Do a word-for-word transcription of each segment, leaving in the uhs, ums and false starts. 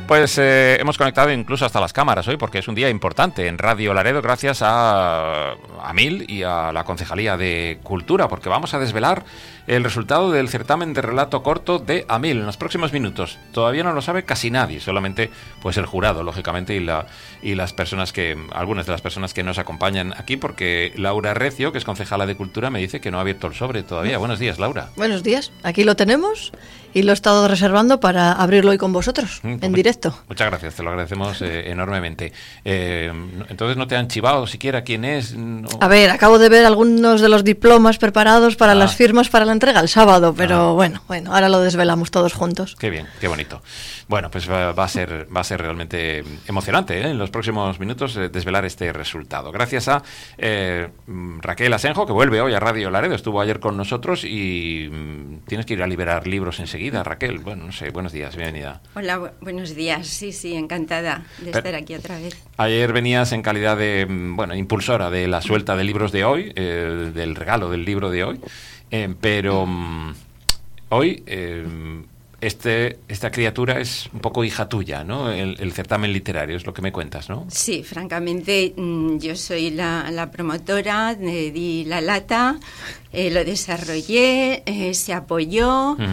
Pues eh, hemos conectado incluso hasta las cámaras hoy porque es un día importante en Radio Laredo gracias a Amil y a la Concejalía de Cultura, porque vamos a desvelar el resultado del certamen de relato corto de Amil en los próximos minutos. Todavía no lo sabe casi nadie, solamente pues el jurado, lógicamente, y la y las personas que, algunas de las personas que nos acompañan aquí, porque Laura Recio, que es concejala de Cultura, me dice que no ha abierto el sobre todavía. Buenos días, Laura. Buenos días, aquí lo tenemos y lo he estado reservando para abrirlo hoy con vosotros, mm, en directo. Muchas gracias, te lo agradecemos eh, enormemente. Eh, entonces, ¿no te han chivado siquiera quién es? No. A ver, acabo de ver algunos de los diplomas preparados para ah. las firmas para la entrega el sábado, pero ah. bueno, bueno, ahora lo desvelamos todos juntos. Qué bien, qué bonito. Bueno, pues va, va a ser va a ser realmente emocionante, ¿eh? En los próximos minutos eh, desvelar este resultado. Gracias a eh, Raquel Asenjo, que vuelve hoy a Radio Laredo, estuvo ayer con nosotros y mm, tienes que ir a liberar libros enseguida, Raquel. Bueno, no sé, buenos días, bienvenida. Hola, bu- buenos días. Sí, sí, encantada de estar aquí otra vez. Ayer venías en calidad de, bueno, impulsora de la suelta de libros de hoy, eh, del regalo del libro de hoy, eh, pero mm, hoy eh, este esta criatura es un poco hija tuya, ¿no? El, el certamen literario, es lo que me cuentas, ¿no? Sí, francamente, yo soy la, la promotora, le di la lata, eh, lo desarrollé, eh, se apoyó mm.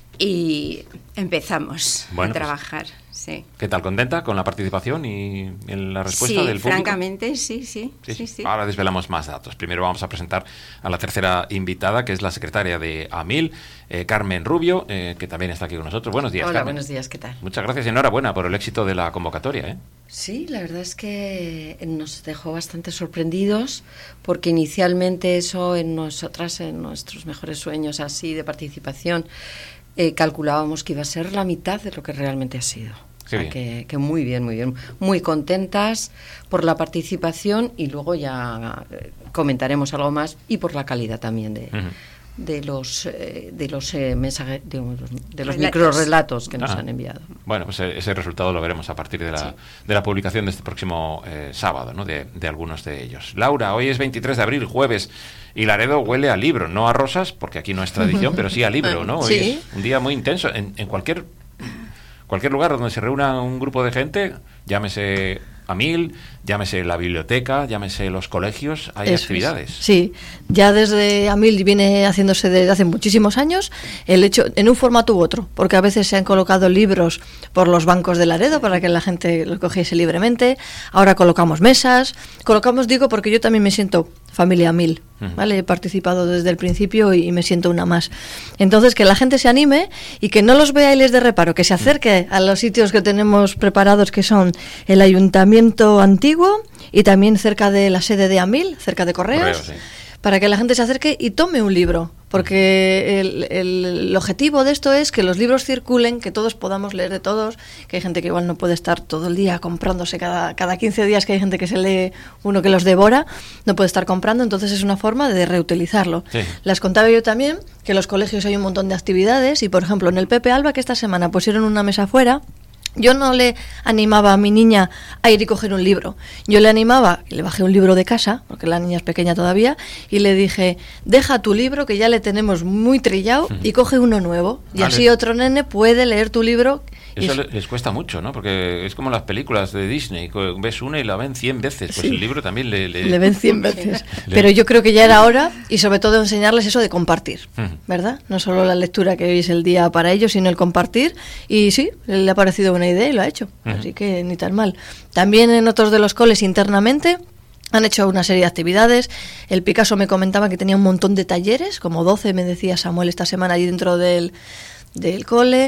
y empezamos bueno, a trabajar. Pues, sí. ¿Qué tal? ¿Contenta con la participación y en la respuesta sí, del público? Francamente, sí sí, sí, sí, sí. Ahora desvelamos más datos. Primero vamos a presentar a la tercera invitada, que es la secretaria de Amil, eh, Carmen Rubio, eh, que también está aquí con nosotros. Buenos días, Hola, Carmen. Buenos días, ¿qué tal? Muchas gracias y enhorabuena por el éxito de la convocatoria, ¿eh? Sí, la verdad es que nos dejó bastante sorprendidos, porque inicialmente eso en nosotras, en nuestros mejores sueños así de participación, eh, calculábamos que iba a ser la mitad de lo que realmente ha sido. O sea, que, que muy bien, muy bien. Muy contentas por la participación y luego ya comentaremos algo más y por la calidad también de, uh-huh. de los eh, de los eh, mensajes, de, de los microrelatos que nos ah. han enviado. Bueno, pues ese resultado lo veremos a partir de la, sí. de la publicación de este próximo eh, sábado, ¿no? De, de algunos de ellos. Laura, hoy es veintitrés de abril, jueves, y Laredo huele a libro, no a rosas, porque aquí no es tradición, pero sí a libro, ¿no? Hoy sí. es un día muy intenso en, en cualquier Cualquier lugar donde se reúna un grupo de gente, llámese Amil, llámese la biblioteca, llámese los colegios, hay Eso actividades. Es. Sí, ya desde Amil viene haciéndose desde hace muchísimos años, el hecho en un formato u otro, porque a veces se han colocado libros por los bancos de Laredo para que la gente los cogiese libremente, ahora colocamos mesas, colocamos, digo, porque yo también me siento familia Amil, ¿vale? He participado desde el principio y me siento una más. Entonces, que la gente se anime y que no los vea y les dé reparo, que se acerque a los sitios que tenemos preparados, que son el Ayuntamiento Antiguo y también cerca de la sede de Amil, cerca de Correos, Correo, sí. para que la gente se acerque y tome un libro, porque el, el, el objetivo de esto es que los libros circulen, que todos podamos leer de todos, que hay gente que igual no puede estar todo el día comprándose cada, cada quince días, que hay gente que se lee uno que los devora, no puede estar comprando, entonces es una forma de reutilizarlo. Sí. Las contaba yo también, que en los colegios hay un montón de actividades, y por ejemplo en el Pepe Alba, que esta semana pusieron una mesa afuera, yo no le animaba a mi niña a ir y coger un libro. Yo le animaba, le bajé un libro de casa, porque la niña es pequeña todavía, y le dije, deja tu libro, que ya le tenemos muy trillado, y coge uno nuevo. Y vale. así otro nene puede leer tu libro. Eso y... les cuesta mucho, ¿no? Porque es como las películas de Disney, ves una y la ven cien veces, pues sí. el libro también le... Le, le ven cien veces. Pero yo creo que ya era hora, y sobre todo enseñarles eso de compartir, ¿verdad? No solo la lectura, que hoy es el día para ellos, sino el compartir. Y sí, le ha parecido una idea y lo ha hecho, uh-huh. así que ni tan mal. También en otros de los coles internamente han hecho una serie de actividades. El Picasso me comentaba que tenía un montón de talleres, como doce me decía Samuel esta semana allí dentro del, del cole.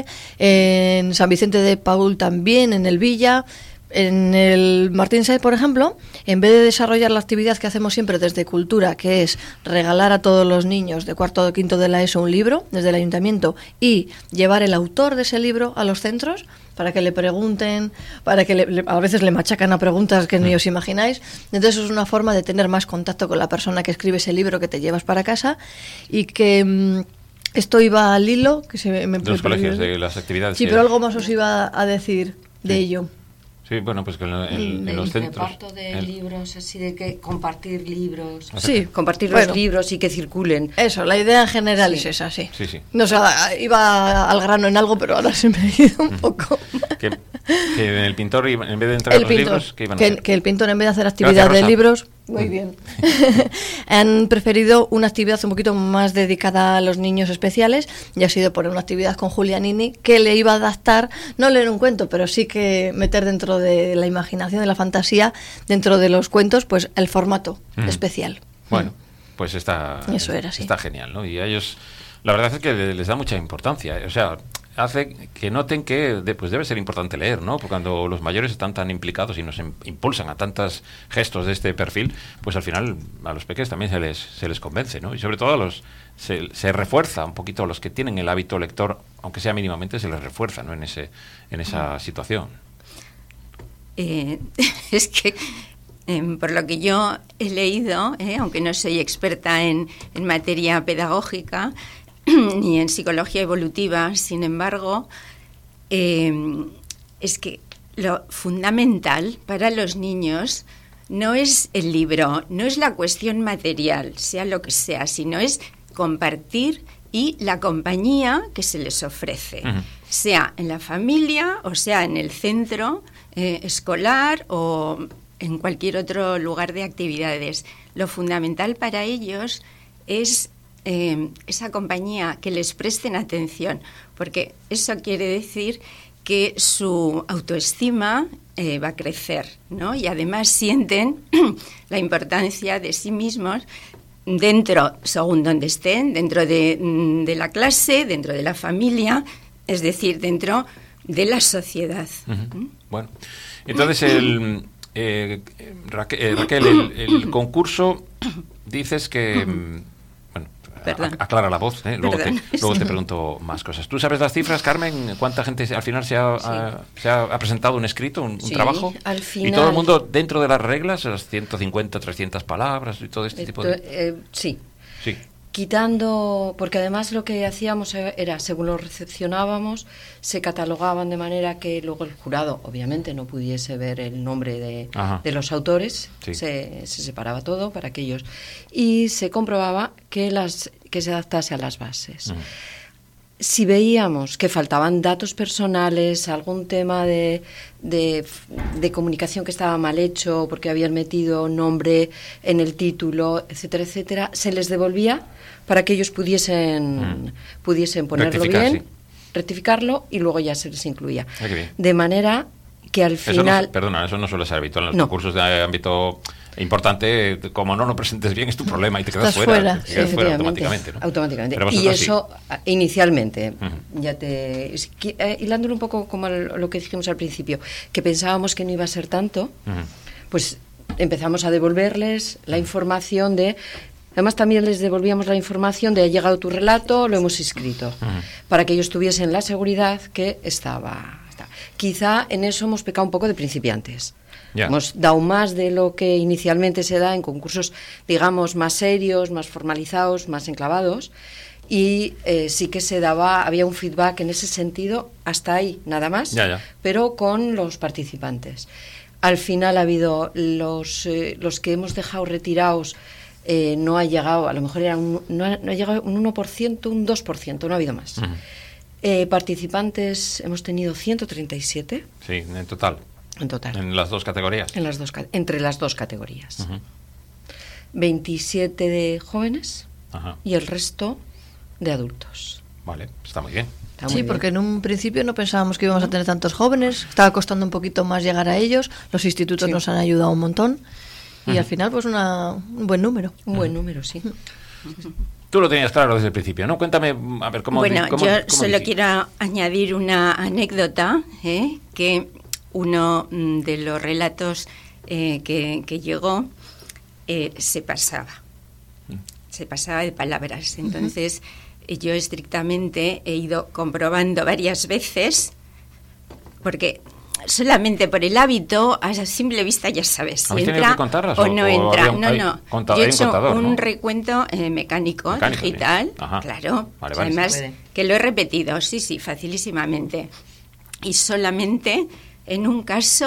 En San Vicente de Paúl también, en el Villa. En el Martín Sáenz, por ejemplo, en vez de desarrollar la actividad que hacemos siempre desde Cultura, que es regalar a todos los niños de cuarto o quinto de la ESO un libro desde el ayuntamiento y llevar el autor de ese libro a los centros para que le pregunten, para que le, le, a veces le machacan a preguntas que ni os imagináis. Entonces es una forma de tener más contacto con la persona que escribe ese libro que te llevas para casa y que... Mmm, esto iba al hilo, que se me... De los colegios, de las actividades. Sí, que... pero algo más os iba a decir de sí. ello. Sí, bueno, pues que en, en, en los el centros... reparto de el... libros, así de que compartir libros. Sí, compartir bueno, los libros y que circulen. Eso, la idea en general Sí. es esa, sí. Sí, sí. No sé, iba al grano en algo, pero ahora se me ha ido un poco. Que, que el pintor, iba- en vez de entrar El los pintor, libros, ¿qué iban a que, hacer? que el pintor en vez de hacer actividad Gracias, de Rosa. libros, muy bien, han preferido una actividad un poquito más dedicada a los niños especiales y ha sido poner una actividad con Julianini que le iba a adaptar, no leer un cuento, pero sí que meter dentro de la imaginación, de la fantasía, dentro de los cuentos, pues el formato Mm. especial. Bueno, pues está, Eso era, sí. está genial, ¿no? Y a ellos, la verdad es que les da mucha importancia. O sea, hace que noten que de- pues debe ser importante leer, ¿no? Porque cuando los mayores están tan implicados y nos im- impulsan a tantos gestos de este perfil, pues al final a los pequeños también se les, se les convence, ¿no? Y sobre todo a los se, se refuerza un poquito a los que tienen el hábito lector, aunque sea mínimamente, se les refuerza, ¿no? En ese en esa situación. Eh, es que, eh, por lo que yo he leído, eh, aunque no soy experta en, en materia pedagógica ni en psicología evolutiva, sin embargo, eh, es que lo fundamental para los niños no es el libro, no es la cuestión material, sea lo que sea, sino es compartir y la compañía que se les ofrece, Ujú. sea en la familia o sea en el centro eh, escolar o en cualquier otro lugar de actividades. Lo fundamental para ellos es eh, esa compañía, que les presten atención, porque eso quiere decir que su autoestima eh, va a crecer, ¿no? Y además sienten la importancia de sí mismos dentro, según donde estén, dentro de, de la clase, dentro de la familia, es decir, dentro de la sociedad. Ujú. ¿Mm? Bueno, entonces el eh, Raquel, eh, Raquel el, el concurso dices que mm, bueno, Perdón. a- aclara la voz, ¿eh? Luego, te, Perdón. luego te pregunto más cosas. ¿Tú sabes las cifras, Carmen? ¿Cuánta gente se- al final se ha, Sí. ha- se ha, ha presentado un escrito, un, un Sí, trabajo? al Y final- todo el mundo dentro de las reglas, las ciento cincuenta, trescientas palabras y todo este tipo Esto, de... eh, sí. Sí. Quitando, porque además lo que hacíamos era, según lo recepcionábamos, se catalogaban de manera que luego el jurado, obviamente, no pudiese ver el nombre de, Ajá. de los autores, Sí. se, se separaba todo para aquellos, y se comprobaba que, las, que se adaptase a las bases. Ujú. Si veíamos que faltaban datos personales, algún tema de, de, de comunicación que estaba mal hecho porque habían metido nombre en el título, etcétera, etcétera, se les devolvía para que ellos pudiesen, Mm. pudiesen ponerlo Rectificar, bien, sí. rectificarlo y luego ya se les incluía. Ah, qué bien. De manera que al Eso no, final... perdona, eso no suele ser habitual en los No. concursos de ámbito importante. Como no lo presentes bien, es tu problema y te quedas Estás fuera. fuera, te sí, quedas fuera Efectivamente, automáticamente, ¿no? automáticamente. Pero Y vosotros sí. eso, a- inicialmente, Ujú. ya te... es que, eh, hilándolo un poco como el- lo que dijimos al principio, que pensábamos que no iba a ser tanto, Ujú. pues empezamos a devolverles la información de... Además también les devolvíamos la información de ha llegado tu relato, lo hemos escrito, Ujú. para que ellos tuviesen la seguridad que estaba... estaba. Quizá en eso hemos pecado un poco de principiantes. Ya. Hemos dado más de lo que inicialmente se da en concursos, digamos, más serios, más formalizados, más enclavados. Y eh, sí que se daba, había un feedback en ese sentido, hasta ahí, nada más, Ya, ya. pero con los participantes. Al final ha habido los, eh, los que hemos dejado retirados, eh, no ha llegado, a lo mejor era un, no, ha, no ha llegado un uno por ciento, un dos por ciento, no ha habido más. Ujú. Eh, participantes hemos tenido ciento treinta y siete Sí, en total. en total. En las dos categorías. En las dos, ca- entre las dos categorías. Ujú. veintisiete de jóvenes Ajá. y el resto de adultos. Vale, está muy bien. Está muy Sí, bien. porque en un principio no pensábamos que íbamos a tener tantos jóvenes, estaba costando un poquito más llegar a ellos, los institutos Sí. nos han ayudado un montón y Ujú. al final pues una, un buen número. Un buen número, sí. Tú lo tenías claro desde el principio, ¿no? Cuéntame, a ver, ¿cómo... Bueno, di- cómo- yo cómo solo dijiste? quiero añadir una anécdota, ¿eh? Que uno mm, de los relatos eh, que, que llegó eh, se pasaba, se pasaba de palabras. Entonces, eh, yo estrictamente he ido comprobando varias veces, porque solamente por el hábito, a simple vista ya sabes si ¿Habéis tenido entra que contarlas o o- no o entra. había un- no, hay no. conta- Yo he hay un hecho contador, un ¿no? recuento eh, mecánico, Mecánico, sí. digital, Ajá. claro. Vale, vale. Además, Se puede. que lo he repetido, sí, sí, facilísimamente. Y solamente en un caso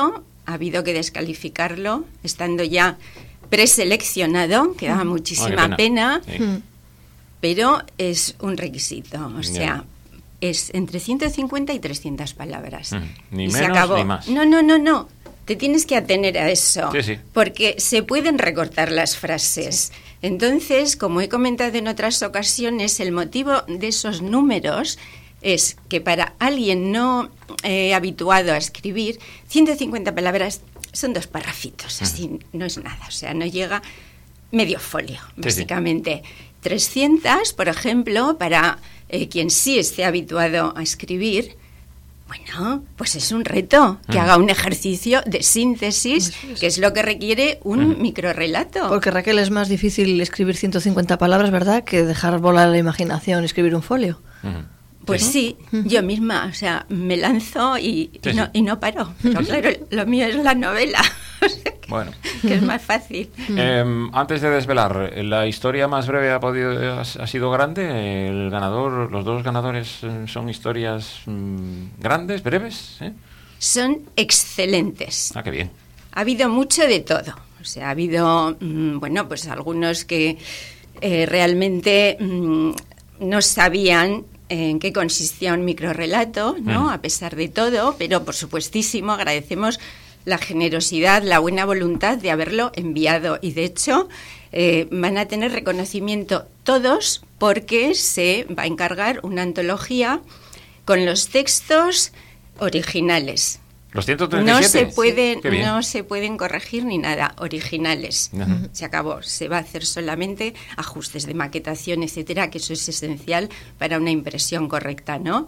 ha habido que descalificarlo, estando ya preseleccionado, que daba muchísima oh, pena, pena sí. pero es un requisito, o sea, es entre ciento cincuenta y trescientas palabras. Mm, ni y menos se acabó. Ni más. No, no, no, no. Te tienes que atener a eso, sí, sí. porque se pueden recortar las frases. Sí. Entonces, como he comentado en otras ocasiones, el motivo de esos números es que para alguien no eh, habituado a escribir, ciento cincuenta palabras son dos parrafitos, así mm. no es nada, o sea, no llega medio folio, sí, básicamente. Sí. trescientas, por ejemplo, para eh, quien sí esté habituado a escribir, bueno, pues es un reto que mm. haga un ejercicio de síntesis, que es lo que requiere un mm. microrrelato. Porque, Raquel, es más difícil escribir ciento cincuenta palabras, ¿verdad?, que dejar volar la imaginación y escribir un folio. Mm. Pues sí, ¿no? Yo misma, o sea, me lanzo y, sí, y, no, sí. y no paro. Pero claro, lo mío es la novela, o sea que, bueno. que es más fácil. Eh, antes de desvelar, ¿la historia más breve ha podido ha, ha sido grande? ¿El ganador, los dos ganadores son historias mmm, grandes, breves? ¿eh? Son excelentes. Ah, qué bien. Ha habido mucho de todo. O sea, ha habido, mmm, bueno, pues algunos que eh, realmente mmm, no sabían en qué consistía un microrrelato, ¿no? Mm. A pesar de todo, pero por supuestísimo agradecemos la generosidad, la buena voluntad de haberlo enviado y de hecho eh, van a tener reconocimiento todos porque se va a encargar una antología con los textos originales. ¿Los ciento treinta y siete? No se pueden, sí, no se pueden corregir ni nada, originales. Uh-huh. Se acabó. Se va a hacer solamente ajustes de maquetación, etcétera, que eso es esencial para una impresión correcta, ¿no?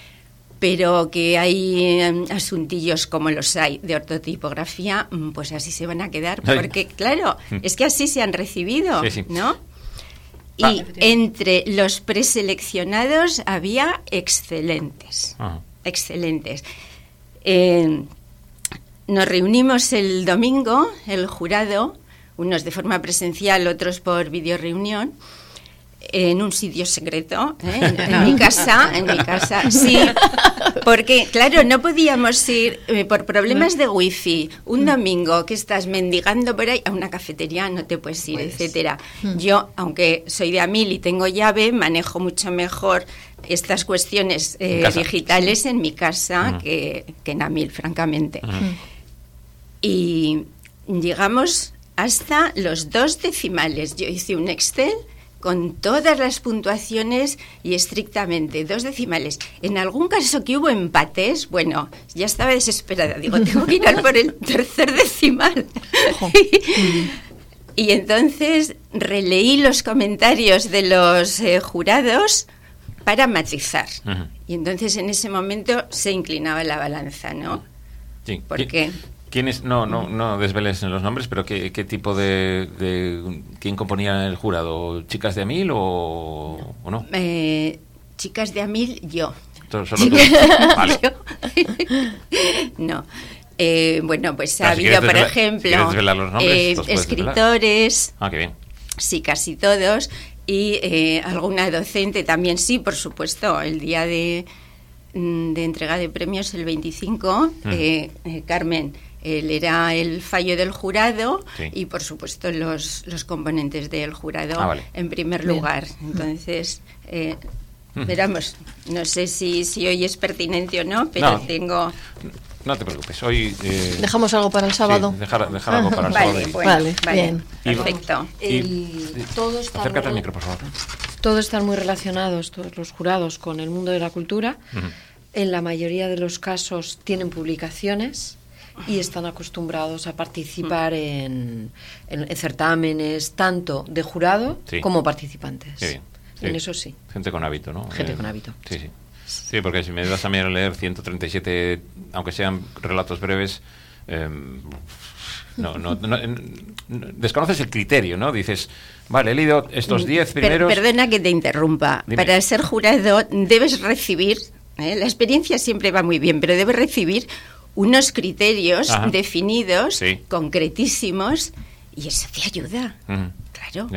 Pero que hay um, asuntillos como los hay de ortotipografía, pues así se van a quedar, porque claro, es que así se han recibido, sí, sí. ¿no? Y ah. entre los preseleccionados había excelentes, uh-huh. excelentes. Eh, nos reunimos el domingo, el jurado, unos de forma presencial, otros por videoreunión, en un sitio secreto, ¿eh? en, en mi casa, en mi casa, sí, porque claro, no podíamos ir eh, por problemas de wifi, un domingo que estás mendigando por ahí, a una cafetería no te puedes ir, pues, etcétera. Yo, aunque soy de Amil y tengo llave, manejo mucho mejor estas cuestiones eh, ¿En digitales en mi casa uh-huh. que, que en Amil, francamente. Uh-huh. Y llegamos hasta los dos decimales. Yo hice un Excel con todas las puntuaciones y estrictamente dos decimales. En algún caso que hubo empates, bueno, ya estaba desesperada. Digo, tengo que ir al por el tercer decimal. Y entonces releí los comentarios de los eh, jurados para matizar. Uh-huh. Y entonces en ese momento se inclinaba la balanza, ¿no? Sí. Porque ¿Quiénes? No, no, no desveles los nombres, pero ¿qué, qué tipo de, de... ¿Quién componía el jurado? ¿Chicas de Amil o, o no? Eh, chicas de Amil, yo. Solo tú. Vale. No. Eh, bueno, pues ha habido, por ejemplo, los nombres, eh, escritores. Ah, qué bien. Sí, casi todos. Y eh, alguna docente también, sí, por supuesto. El día de, de entrega de premios, el veinticinco, mm. eh, eh, Carmen, él era el fallo del jurado, sí. y por supuesto los, los componentes del jurado ah, vale. en primer lugar. Bien. Entonces, eh, mm. veramos, no sé si, si hoy es pertinente o no, pero no. tengo... No te preocupes, hoy... Eh, ¿Dejamos algo para el sábado? Sí, dejar, dejar algo para el vale, sábado. Bueno, vale, vale, bien. Perfecto. Y, el, todo está acércate al micro, por favor. Todos están muy relacionados, todos los jurados, con el mundo de la cultura. Uh-huh. En la mayoría de los casos tienen publicaciones y están acostumbrados a participar uh-huh. en, en, en certámenes, tanto de jurado sí. como participantes. Qué bien. Sí. En eso sí. Gente con hábito, ¿no? Gente eh, con hábito. Sí, sí. Sí, porque si me das a mí a leer ciento treinta y siete, aunque sean relatos breves, eh, no, no, no, no, desconoces el criterio, ¿no? Dices, vale, he leído estos diez primeros... Per, perdona que te interrumpa. Dime. Para ser jurado debes recibir, ¿eh? La experiencia siempre va muy bien, pero debes recibir unos criterios Ajá. definidos, sí. concretísimos, y eso te ayuda. Uh-huh. Claro. Ya, ya.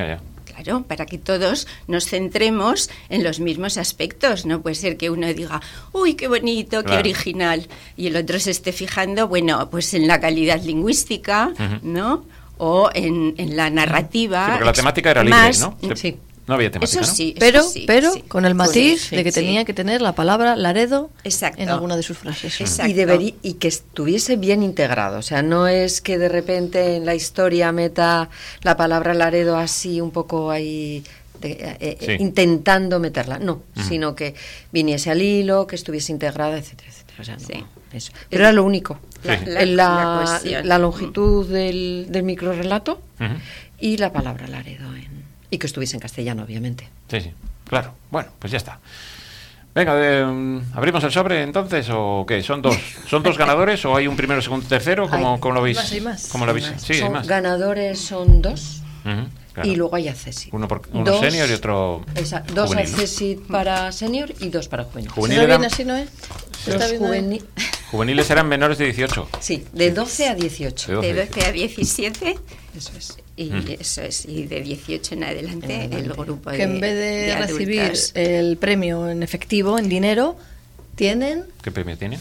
claro, para que todos nos centremos en los mismos aspectos. No puede ser que uno diga, uy, qué bonito, claro. qué original, y el otro se esté fijando, bueno, pues en la calidad lingüística, uh-huh. ¿no? O en, en la narrativa. Sí, porque la temática era libre, más, ¿no? Sí. No había temática, eso ¿no? sí, pero, eso sí, pero sí. con el matiz sí, de que sí. tenía que tener la palabra Laredo Exacto. en alguna de sus frases. Exacto. Y, debería, y que estuviese bien integrado. O sea, no es que de repente en la historia meta la palabra Laredo así un poco ahí... De, eh, sí. intentando meterla, no, uh-huh. sino que viniese al hilo, que estuviese integrada, etcétera, etcétera. O sea, no, sí. eso. Pero era lo único. La, sí. la, la, la, la longitud del, del microrrelato uh-huh. y la palabra Laredo. En, y que estuviese en castellano, obviamente. Sí, sí, claro. Bueno, pues ya está. Venga, eh, ¿abrimos el sobre entonces o qué? ¿Son dos son dos ganadores o hay un primero, segundo, tercero? ¿Cómo, cómo lo veis? Más, hay más. ¿Cómo lo veis? Sí, son hay más. Ganadores son dos. Uh-huh. Claro. Y luego hay accessit. Uno, por, uno senior y otro esa, dos juvenil, accessit, ¿no? Para senior y dos para juvenil. Juvenil ¿Está eran, bien así, no es? Sí. ¿Está bien, Juvenil, juveniles eran menores de dieciocho. Sí, de doce a dieciocho. De doce a diecisiete. Eso es. Y mm. eso es, y de dieciocho en adelante, en el grupo de que en vez de, de recibir adultas. el premio en efectivo, en dinero, tienen... ¿Qué premio tiene?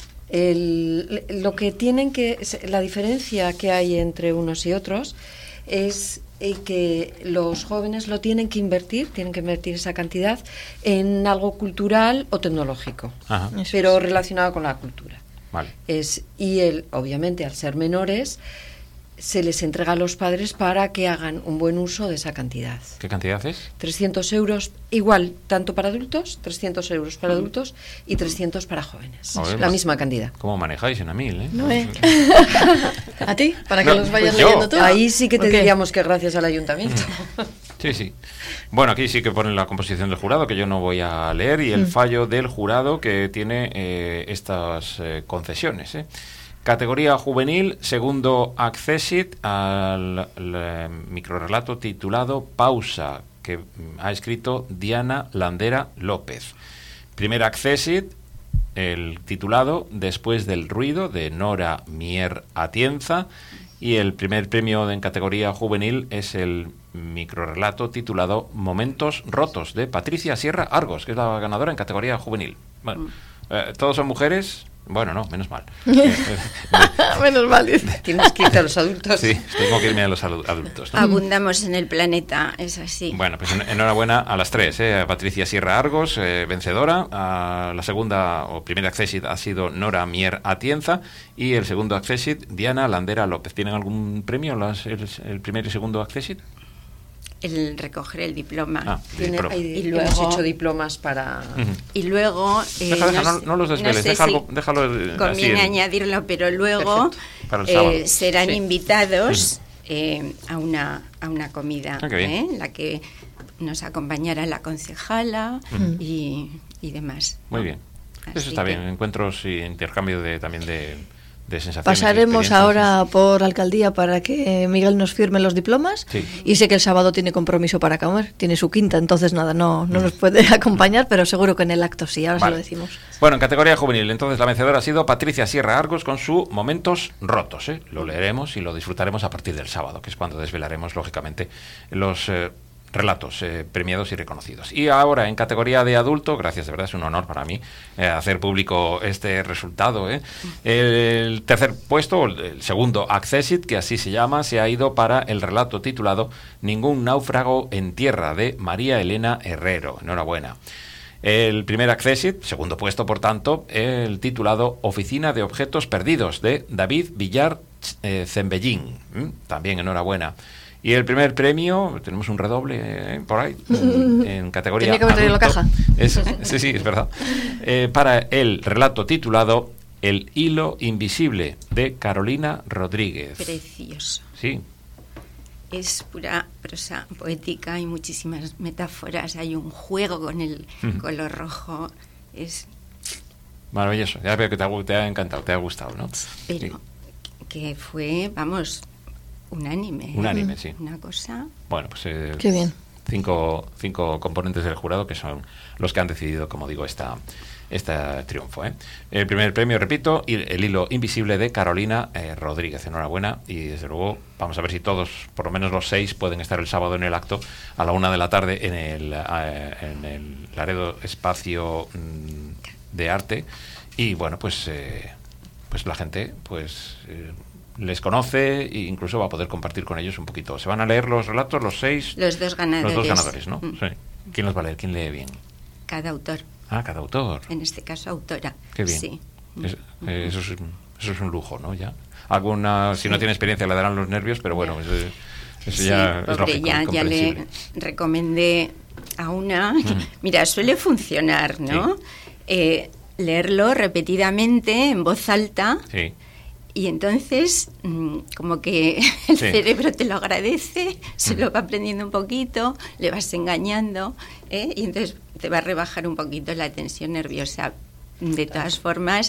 El, lo que tienen que... La diferencia que hay entre unos y otros es que los jóvenes lo tienen que invertir, tienen que invertir esa cantidad en algo cultural o tecnológico, Ajá. pero relacionado con la cultura. Vale. Es, y el, obviamente, al ser menores, se les entrega a los padres para que hagan un buen uso de esa cantidad. ¿Qué cantidad es? trescientos euros, igual, tanto para adultos, trescientos euros para adultos y trescientos para jóvenes. Ver, la misma cantidad. ¿Cómo manejáis en a mil, eh? No, ¿eh? ¿A ti? Para que No, los vayas pues yo. leyendo tú. Ahí sí que te ¿Por qué? diríamos que gracias al ayuntamiento. Sí, sí. Bueno, aquí sí que ponen la composición del jurado, que yo no voy a leer, y el mm. fallo del jurado que tiene eh, estas eh, concesiones, ¿eh? Categoría juvenil, segundo accessit al, al microrrelato titulado Pausa, que ha escrito Diana Landera López. Primer accessit, el titulado Después del ruido, de Nora Mier Atienza, y el primer premio en categoría juvenil es el microrrelato titulado Momentos rotos, de Patricia Sierra Argos, que es la ganadora en categoría juvenil. Bueno, eh, todos son mujeres. Bueno, no, menos mal. Menos mal. Tienes que irte a los adultos. Sí, tengo que irme a los adultos, ¿no? Abundamos en el planeta, es así. Bueno, pues enhorabuena a las tres, ¿eh? A Patricia Sierra Argos, eh, vencedora. A la segunda o primera accessit ha sido Nora Mier Atienza. Y el segundo accessit, Diana Landera López. ¿Tienen algún premio las, el, el primer y segundo accessit? El recoger el diploma. Ah, Tiene, diploma. hay, Y luego, hemos hecho diplomas para... Uh-huh. Y luego... Eh, deja, deja, no, no, no los desveles, no sé déjalo, si déjalo conviene así, añadirlo, pero luego para el sábado. eh, serán Sí. invitados uh-huh. eh, a, una, a una comida, ah, ¿eh? En la que nos acompañará la concejala uh-huh. y, y demás. Muy bien. Así Eso está que... bien, encuentros y intercambio de también de... de sensaciones. Pasaremos ahora por alcaldía para que Miguel nos firme los diplomas sí. y sé que el sábado tiene compromiso para comer, tiene su quinta, entonces nada, no, no nos puede acompañar, pero seguro que en el acto sí, ahora vale. se lo decimos. Bueno, en categoría juvenil, entonces la vencedora ha sido Patricia Sierra Argos con su Momentos rotos, ¿eh? Lo leeremos y lo disfrutaremos a partir del sábado, que es cuando desvelaremos, lógicamente, los... Eh, relatos eh, premiados y reconocidos. Y ahora, en categoría de adulto, gracias, de verdad, es un honor para mí eh, hacer público este resultado. ¿eh? El tercer puesto, el segundo accessit, que así se llama, se ha ido para el relato titulado Ningún náufrago en tierra, de María Elena Herrero. Enhorabuena. El primer accessit, segundo puesto, por tanto, el titulado Oficina de Objetos Perdidos, de David Villar eh, Zembellín. ¿Mm? También enhorabuena. Y el primer premio, tenemos un redoble eh, por ahí, en, en categoría Tenía que haber traído la caja. Es, sí, sí, es verdad. Eh, para el relato titulado El hilo invisible, de Carolina Rodríguez. Precioso. Sí. Es pura prosa poética, hay muchísimas metáforas, hay un juego con el uh-huh. color rojo. Es maravilloso. Ya veo que te ha, te ha encantado, te ha gustado, ¿no? Pero sí. que fue, vamos... Unánime. Unánime, sí. Una cosa... Bueno, pues... Eh, Qué bien. cinco, cinco componentes del jurado que son los que han decidido, como digo, esta, este triunfo, ¿eh? El primer premio, repito, El hilo invisible de Carolina eh, Rodríguez. Enhorabuena, y desde luego vamos a ver si todos, por lo menos los seis, pueden estar el sábado en el acto a la una de la tarde en el, eh, en el Laredo Espacio mm, de Arte. Y bueno, pues eh, pues la gente pues eh, les conoce e incluso va a poder compartir con ellos un poquito. Se van a leer los relatos, los seis. Los dos ganadores. Los dos ganadores, ¿no? Mm. Sí. ¿Quién los va a leer? ¿Quién lee bien? Cada autor. Ah, cada autor. En este caso, autora. Qué bien. Sí. Es, eh, eso, es, eso es un lujo, ¿no? Ya. Alguna, si sí. no tiene experiencia, le darán los nervios, pero bueno, eso, eso sí, ya pobre, es lógico, ya, ya le recomendé a una. Mm. Mira, suele funcionar, ¿no? Sí. Eh, leerlo repetidamente en voz alta. Sí. Y entonces, como que el sí. cerebro te lo agradece, se lo va aprendiendo un poquito, le vas engañando, ¿eh? Y entonces te va a rebajar un poquito la tensión nerviosa. De todas formas,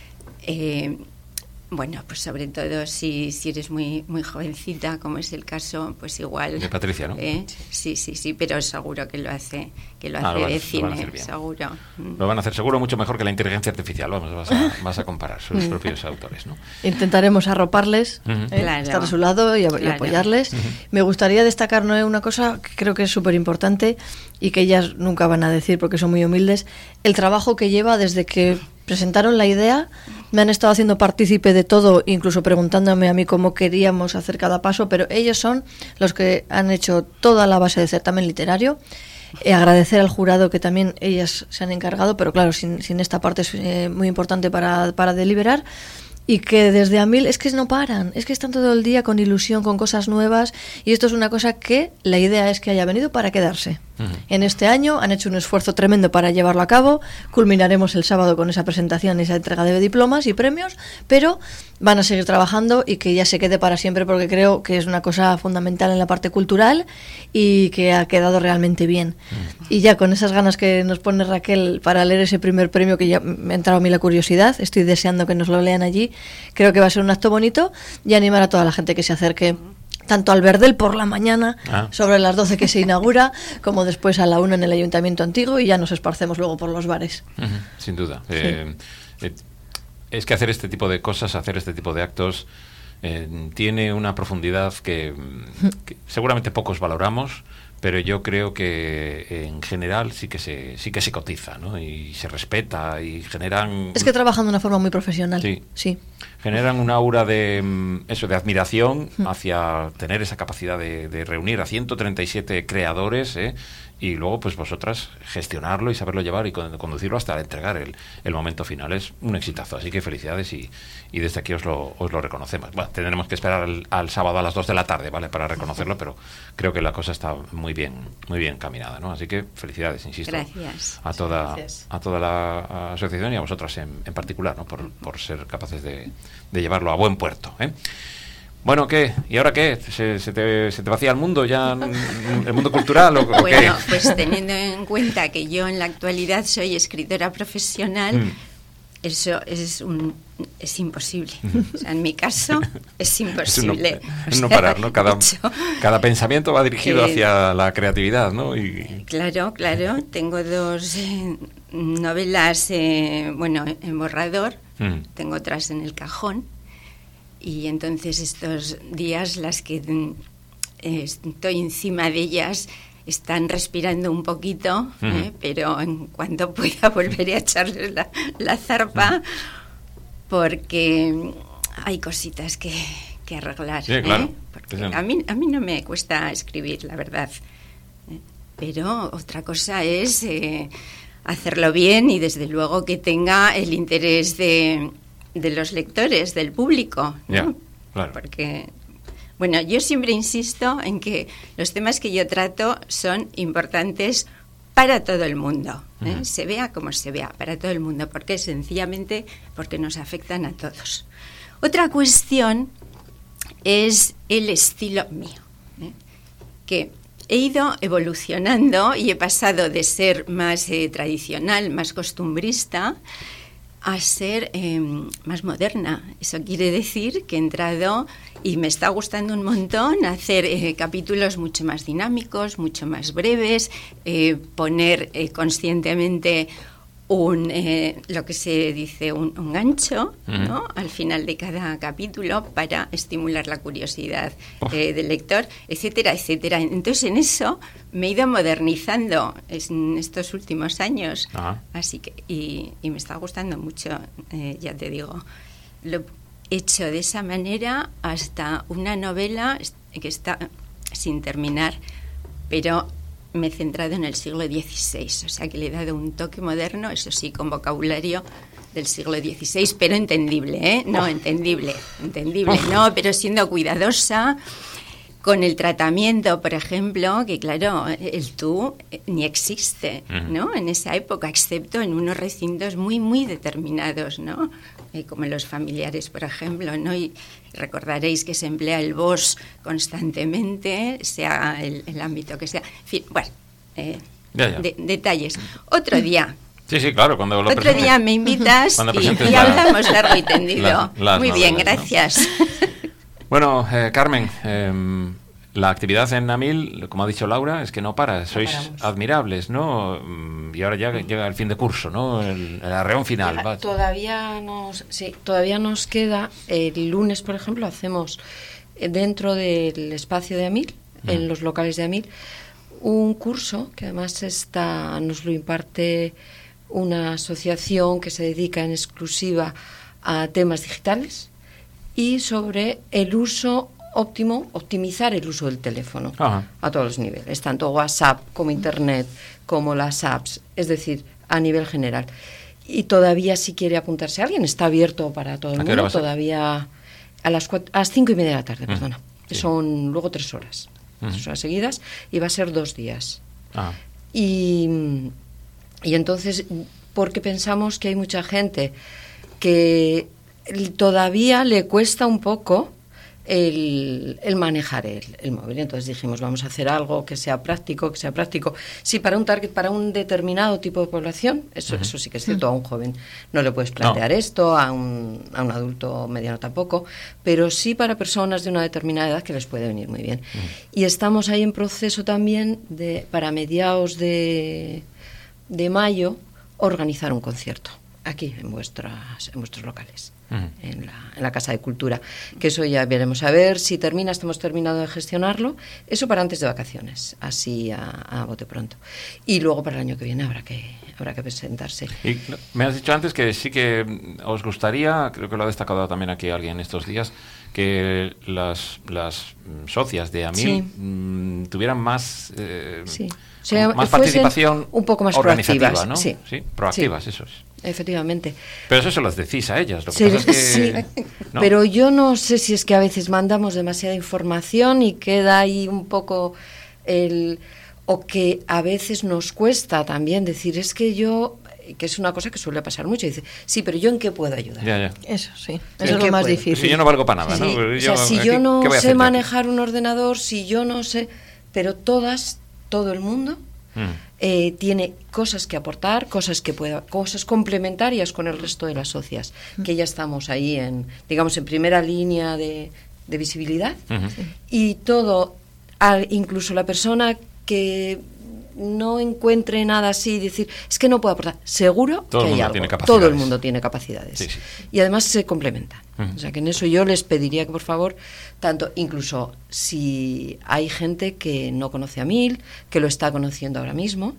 eh, bueno, pues sobre todo si, si eres muy muy jovencita, como es el caso, pues igual... De Patricia, ¿no? ¿eh? Sí, sí, sí, pero seguro que lo hace, que lo hace ah, lo van, de cine, lo van a hacer seguro. Lo van a hacer seguro mucho mejor que la inteligencia artificial, vamos, vas a, vas a comparar sus propios autores, ¿no? Intentaremos arroparles, uh-huh. eh, claro. estar a su lado y, claro. y apoyarles. Uh-huh. Me gustaría destacar, Noé, una cosa que creo que es súper importante y que ellas nunca van a decir porque son muy humildes, el trabajo que lleva desde que presentaron la idea, me han estado haciendo partícipe de todo, incluso preguntándome a mí cómo queríamos hacer cada paso, pero ellos son los que han hecho toda la base del certamen literario. Eh, agradecer al jurado que también ellas se han encargado, pero claro, sin, sin esta parte es eh, muy importante para, para deliberar. Y que desde Amil es que no paran, es que están todo el día con ilusión, con cosas nuevas, y esto es una cosa que la idea es que haya venido para quedarse. Uh-huh. En este año han hecho un esfuerzo tremendo para llevarlo a cabo, culminaremos el sábado con esa presentación y esa entrega de diplomas y premios, pero van a seguir trabajando y que ya se quede para siempre, porque creo que es una cosa fundamental en la parte cultural y que ha quedado realmente bien. Uh-huh. Y ya con esas ganas que nos pone Raquel para leer ese primer premio, que ya me ha entrado a mí la curiosidad, estoy deseando que nos lo lean allí. Creo que va a ser un acto bonito y animar a toda la gente que se acerque tanto al Verdel por la mañana, ah. sobre las doce que se inaugura, como después a la una en el Ayuntamiento Antiguo, y ya nos esparcemos luego por los bares. Uh-huh, sin duda. Sí. Eh, eh, es que hacer este tipo de cosas, hacer este tipo de actos, eh, tiene una profundidad que, que seguramente pocos valoramos, pero yo creo que en general sí que se sí que se cotiza, ¿no? Y se respeta y generan... Es que trabajan de una forma muy profesional. Sí. sí. Generan una aura de eso, de admiración hacia tener esa capacidad de, de reunir a ciento treinta y siete creadores, ¿eh? Y luego pues vosotras gestionarlo y saberlo llevar y conducirlo hasta entregar el, el momento final. Es un exitazo, así que felicidades y, y desde aquí os lo, os lo reconocemos. Bueno, tendremos que esperar al, al sábado a las dos de la tarde, ¿vale? Para reconocerlo, pero creo que la cosa está muy bien, muy bien caminada, ¿no? Así que felicidades, insisto. Gracias. A toda, Gracias. a toda la asociación y a vosotras en, en particular, ¿no? Por, por ser capaces de, de llevarlo a buen puerto, ¿eh? Bueno, ¿qué? ¿Y ahora qué? ¿Se, se, te, ¿Se te vacía el mundo ya, el mundo cultural? ¿O, o bueno, qué? Pues teniendo en cuenta que yo en la actualidad soy escritora profesional, mm. eso es un es imposible. O sea, en mi caso es imposible. Es un no, no parar, ¿no? Cada, hecho, cada pensamiento va dirigido eh, hacia la creatividad, ¿no? Y... Claro, claro. Tengo dos eh, novelas, eh, bueno, en borrador, mm. tengo otras en el cajón. Y entonces estos días las que eh, estoy encima de ellas están respirando un poquito, uh-huh. eh, pero en cuanto pueda volveré a echarles la, la zarpa, uh-huh. porque hay cositas que, que arreglar. Sí, claro. ¿eh? Porque sí. a, mí, a mí no me cuesta escribir, la verdad. ¿eh? Pero otra cosa es eh, hacerlo bien y desde luego que tenga el interés de... de los lectores, del público, ¿no? Yeah, claro. Porque, bueno, yo siempre insisto en que los temas que yo trato son importantes para todo el mundo, ¿eh? Uh-huh. Se vea como se vea, para todo el mundo, porque sencillamente porque nos afectan a todos. Otra cuestión es el estilo mío, ¿eh? Que he ido evolucionando y he pasado de ser más eh, tradicional, más costumbrista, a ser eh, más moderna. Eso quiere decir que he entrado y me está gustando un montón hacer eh, capítulos mucho más dinámicos, mucho más breves, eh, poner eh, conscientemente un eh, lo que se dice un, un gancho, uh-huh. ¿no? Al final de cada capítulo para estimular la curiosidad eh, del lector, etcétera, etcétera. Entonces en eso me he ido modernizando en estos últimos años, uh-huh. así que y, y me está gustando mucho, eh, ya te digo, lo he hecho de esa manera hasta una novela que está sin terminar, pero me he centrado en el siglo dieciséis, o sea que le he dado un toque moderno, eso sí, con vocabulario del siglo dieciséis, pero entendible, ¿eh? No, entendible, entendible, no, pero siendo cuidadosa con el tratamiento, por ejemplo, que claro, el tú ni existe, ¿no? En esa época, excepto en unos recintos muy, muy determinados, ¿no? Eh, como los familiares, por ejemplo, ¿no? Y recordaréis que se emplea el vos constantemente, sea el, el ámbito que sea. En fin, bueno, eh, ya, ya. De, detalles. Otro día. Sí, sí, claro, cuando lo Otro presentes. día me invitas y, y hablamos largo y tendido. La, las Muy novelas, bien, gracias. ¿No? Bueno, eh, Carmen, eh, la actividad en AMIL, como ha dicho Laura, es que no para, sois no admirables, ¿no? Y ahora ya llega el fin de curso, ¿no? El, el arreón final. Ya, todavía nos, sí, todavía nos queda, el lunes, por ejemplo, hacemos dentro del espacio de AMIL, mm. en los locales de AMIL, un curso que además está, nos lo imparte una asociación que se dedica en exclusiva a temas digitales y sobre el uso óptimo, optimizar el uso del teléfono. Ajá. A todos los niveles, tanto WhatsApp como Internet, como las apps, es decir, a nivel general. Y todavía si quiere apuntarse alguien, está abierto para todo el mundo, todavía a las, cuatro, a las cinco y media de la tarde, uh-huh. perdona. Sí. Son luego tres horas, uh-huh. tres horas seguidas, y va a ser dos días. Ajá. Y, y entonces, porque pensamos que hay mucha gente que todavía le cuesta un poco El, el manejar el, el móvil. Entonces dijimos, vamos a hacer algo que sea práctico, que sea práctico. Sí, para un target, para un determinado tipo de población, eso, uh-huh. eso sí que es cierto. A un joven no le puedes plantear no. esto, a un, a un adulto mediano tampoco, pero sí para personas de una determinada edad que les puede venir muy bien. Uh-huh. Y estamos ahí en proceso también de, para mediados de, de mayo, organizar un concierto aquí en vuestras, en vuestros locales. En la, en la Casa de Cultura, que eso ya veremos a ver si termina, estamos terminado de gestionarlo, eso para antes de vacaciones, así a, a bote pronto, y luego para el año que viene habrá que habrá que presentarse. Y me has dicho antes que sí que os gustaría, creo que lo ha destacado también aquí alguien estos días, que las, las socias de AMIL sí. m, tuvieran más eh, sí. o sea, más participación un poco más organizativa, proactivas, ¿no? Sí, sí proactivas, sí. eso es. Efectivamente. Pero eso se lo decís a ellas, lo que sí, pasa es que... Sí, ¿no? Pero yo no sé si es que a veces mandamos demasiada información y queda ahí un poco el... o que a veces nos cuesta también decir, es que yo... que es una cosa que suele pasar mucho, y dice, sí, pero yo ¿en qué puedo ayudar? Ya, ya. Eso sí, eso es lo más puedo? difícil. Si yo no valgo para nada, sí. ¿no? Yo, o sea, si ¿qué, yo no sé manejar yo? un ordenador, si yo no sé... Pero todas, todo el mundo... Mm. Eh, tiene cosas que aportar, cosas que pueda, cosas complementarias con el resto de las socias, mm. que ya estamos ahí en, digamos, en primera línea de, de visibilidad, uh-huh. y todo, al, incluso la persona que no encuentre nada así, decir, es que no puedo aportar, seguro todo que hay algo, todo el mundo tiene capacidades, sí, sí. y además se complementan, uh-huh. o sea que en eso yo les pediría que por favor, tanto, incluso si hay gente que no conoce a AMIL, que lo está conociendo ahora mismo,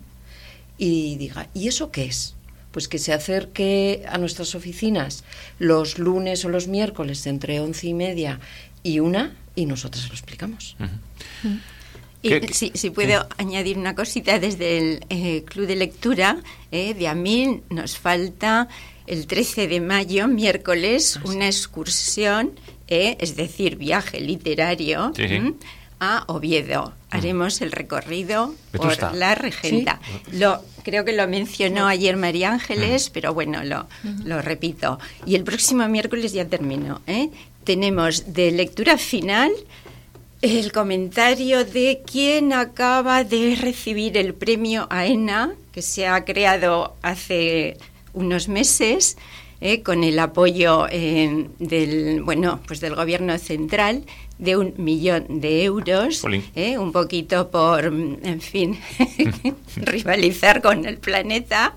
y diga, ¿y eso qué es? Pues que se acerque a nuestras oficinas los lunes o los miércoles entre once y media y una, y nosotros lo explicamos. Uh-huh. Uh-huh. Y si, si puedo sí. añadir una cosita, desde el eh, Club de Lectura eh, de AMIL nos falta el trece de mayo, miércoles, ah, una excursión, eh, es decir, viaje literario, sí, sí. ¿m? a Oviedo. Haremos el recorrido Vetusta. por la Regenta. ¿Sí? Lo, creo que lo mencionó ayer María Ángeles, uh-huh. pero bueno, lo, uh-huh. lo repito. Y el próximo miércoles ya termino. ¿eh? Tenemos de lectura final el comentario de quien acaba de recibir el premio AENA, que se ha creado hace unos meses, eh, con el apoyo eh, del, bueno, pues del gobierno central, de un millón de euros, eh, un poquito por, en fin, rivalizar con el planeta.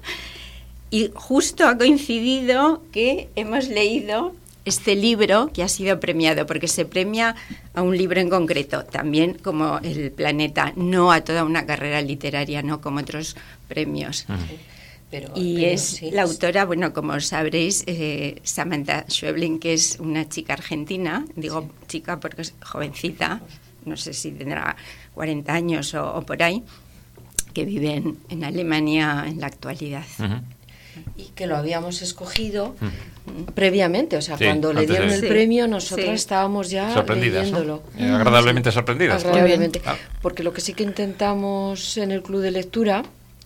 Y justo ha coincidido que hemos leído este libro que ha sido premiado, porque se premia a un libro en concreto, también como el Planeta, no a toda una carrera literaria, no como otros premios. Uh-huh. Pero, y pero, es sí, la autora, bueno, como sabréis, eh, Samantha Schweblin, que es una chica argentina, digo sí. chica porque es jovencita, no sé si tendrá cuarenta años o, o por ahí, que vive en, en Alemania en la actualidad. Uh-huh. Y que lo habíamos escogido uh-huh. previamente, o sea, sí, cuando le dieron de... el sí. premio nosotras sí. estábamos ya sorprendidas, leyéndolo. ¿no? Eh, agradablemente sí. sorprendidas. Agradablemente, ah. porque lo que sí que intentamos en el club de lectura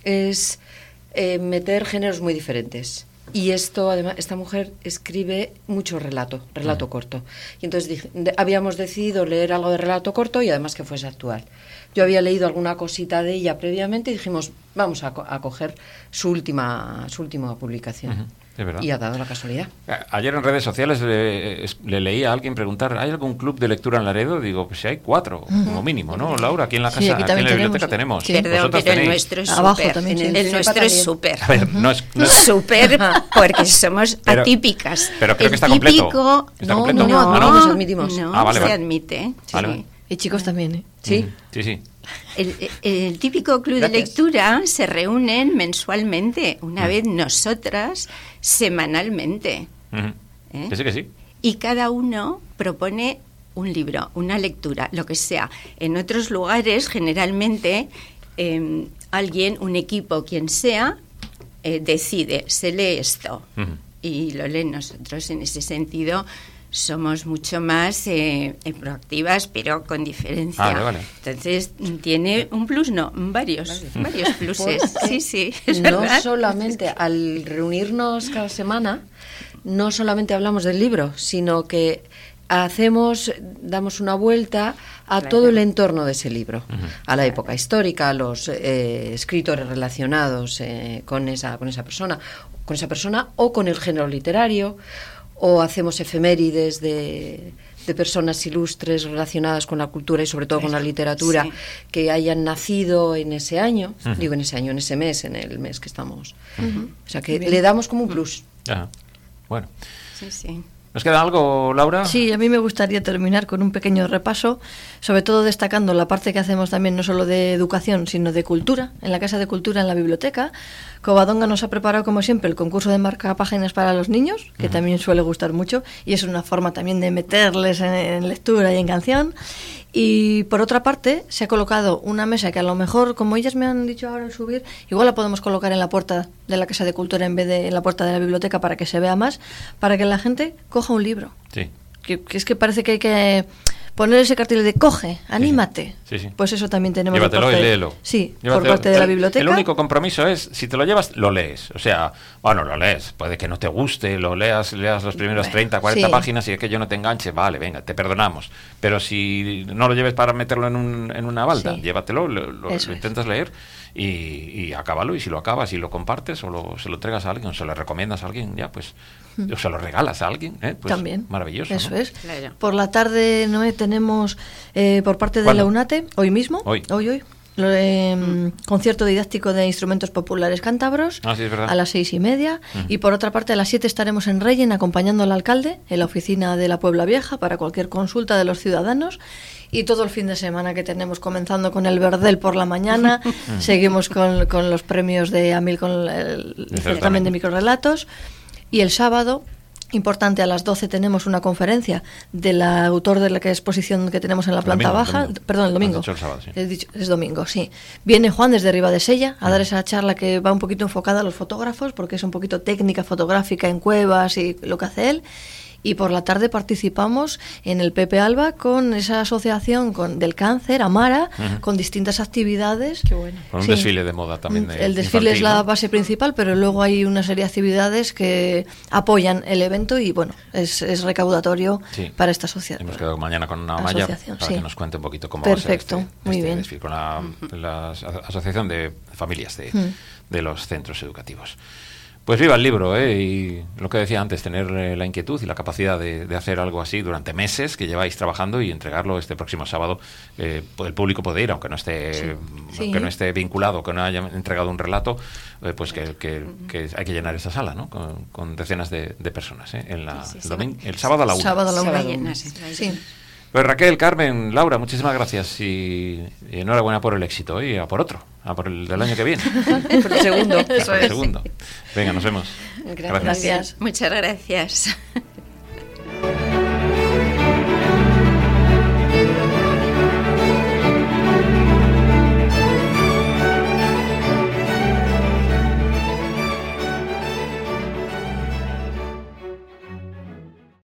es eh, meter géneros muy diferentes. Y esto, además, esta mujer escribe mucho relato, relato uh-huh. corto. Y entonces dije, de, habíamos decidido leer algo de relato corto y además que fuese actual. Yo había leído alguna cosita de ella previamente y dijimos, vamos a, co- a coger su última, su última publicación. Uh-huh. Es verdad. Y ha dado la casualidad. Ayer en redes sociales le, le leí a alguien preguntar, ¿hay algún club de lectura en Laredo? Digo, pues si hay cuatro, uh-huh. como mínimo, ¿no? Laura, aquí en la casa, sí, aquí, aquí en la biblioteca tenemos. tenemos. Sí. Perdón, pero tenéis. el nuestro es Abajo súper. también, sí. El, el nuestro es súper. A ver, no es... No es súper porque somos pero, atípicas. Pero creo el que está típico, completo. ¿Está no, completo? no, no, ¿Ah, no, nos admitimos. No, ah, vale, se vale. admite. Sí. Vale, vale. Y chicos también, ¿eh? Sí. Sí, sí. El, el típico club Gracias. de lectura se reúnen mensualmente, una mm. vez nosotras semanalmente. Uh-huh. ¿Eh? Que sí, que sí. Y cada uno propone un libro, una lectura, lo que sea. En otros lugares, generalmente, eh, alguien, un equipo, quien sea, eh, decide, se lee esto. Uh-huh. Y lo leen nosotros. En ese sentido, somos mucho más eh, proactivas, pero con diferencia. Ah, vale, vale. Entonces, ¿tiene un plus? No, varios, varios pluses. Sí, sí, es no verdad. solamente al reunirnos cada semana, no solamente hablamos del libro, sino que hacemos, damos una vuelta a claro. todo el entorno de ese libro, uh-huh. a la época histórica, a los eh, escritores relacionados eh, con esa con esa persona, con esa persona o con el género literario, o hacemos efemérides de, de personas ilustres relacionadas con la cultura y sobre todo con la literatura sí. que hayan nacido en ese año, uh-huh. digo en ese año, en ese mes, en el mes que estamos. Uh-huh. O sea que le damos como un plus. Uh-huh. Bueno. Sí, sí. ¿Nos queda algo, Laura? Sí, a mí me gustaría terminar con un pequeño repaso, sobre todo destacando la parte que hacemos también no solo de educación, sino de cultura, en la Casa de Cultura, en la biblioteca. Covadonga nos ha preparado, como siempre, el concurso de marcapáginas para los niños, que uh-huh. también suele gustar mucho, y es una forma también de meterles en, en lectura y en canción. Y por otra parte, se ha colocado una mesa que a lo mejor, como ellas me han dicho ahora al subir, igual la podemos colocar en la puerta de la Casa de Cultura en vez de en la puerta de la biblioteca para que se vea más, para que la gente coja un libro. Sí. Que, que es que parece que hay que poner ese cartel de coge, anímate. Sí, sí. Sí. Pues eso también tenemos. Llévatelo por parte, y léelo. Sí, Llévatelo. por parte de la biblioteca. El único compromiso es, si te lo llevas, lo lees. O sea, bueno, lo lees. Puede que no te guste, lo leas, leas los primeros treinta, cuarenta sí. páginas y es que yo no te enganche, vale, venga, te perdonamos. Pero si no lo lleves para meterlo en, un, en una balda, sí. llévatelo, lo, lo, lo intentas leer y, y acábalo. Y si lo acabas y lo compartes o lo, se lo entregas a alguien o se lo recomiendas a alguien, ya pues... o se lo regalas a alguien, ¿eh? Pues también. Maravilloso. Eso ¿no? es. Claro. Por la tarde, Noé, tenemos eh, por parte de ¿Cuándo? la UNATE, hoy mismo, hoy, hoy, hoy lo, eh, mm. concierto didáctico de instrumentos populares cántabros ah, sí, es verdad. a las seis y media. Mm. Y por otra parte, a las siete estaremos en Reyen acompañando al alcalde en la oficina de la Puebla Vieja para cualquier consulta de los ciudadanos. Y todo el fin de semana que tenemos, comenzando con el Verdel por la mañana, seguimos con, con los premios de Amil, con el, el certamen de microrelatos. Y el sábado, importante, a las doce tenemos una conferencia del autor de la exposición que tenemos en la planta domingo, baja. Domingo. Perdón, el domingo. El sábado, sí. He dicho, es domingo, sí. Viene Juan desde Ribadesella a dar esa charla que va un poquito enfocada a los fotógrafos, porque es un poquito técnica fotográfica en cuevas y lo que hace él. Y por la tarde participamos en el Pepe Alba con esa asociación con, del cáncer, Amara, uh-huh. con distintas actividades. Qué bueno. Con un sí. desfile de moda también. De el desfile infantil, es la ¿no? base principal, pero luego hay una serie de actividades que apoyan el evento y bueno, es, es recaudatorio sí. para esta sociedad. Hemos quedado mañana con una Maya para sí. que nos cuente un poquito cómo Perfecto, va a ser este, muy este bien. desfile con la, la Asociación de Familias de, uh-huh. de los Centros Educativos. Pues viva el libro, ¿eh? Y lo que decía antes, tener eh, la inquietud y la capacidad de, de hacer algo así durante meses que lleváis trabajando y entregarlo este próximo sábado. Eh, el público puede ir, aunque no esté sí. aunque sí. no esté vinculado, que no haya entregado un relato, eh, pues que, que, que hay que llenar esa sala, ¿no? Con, con decenas de, de personas, ¿eh? En la, sí, sí, el, domingo, el sábado a la una. Sábado a la una. Llena, sí. Sí. Pues Raquel, Carmen, Laura, muchísimas gracias y, y enhorabuena por el éxito y a por otro, a por el del año que viene. Por el segundo. A por el segundo. Venga, nos vemos. Gracias. Gracias. Muchas gracias.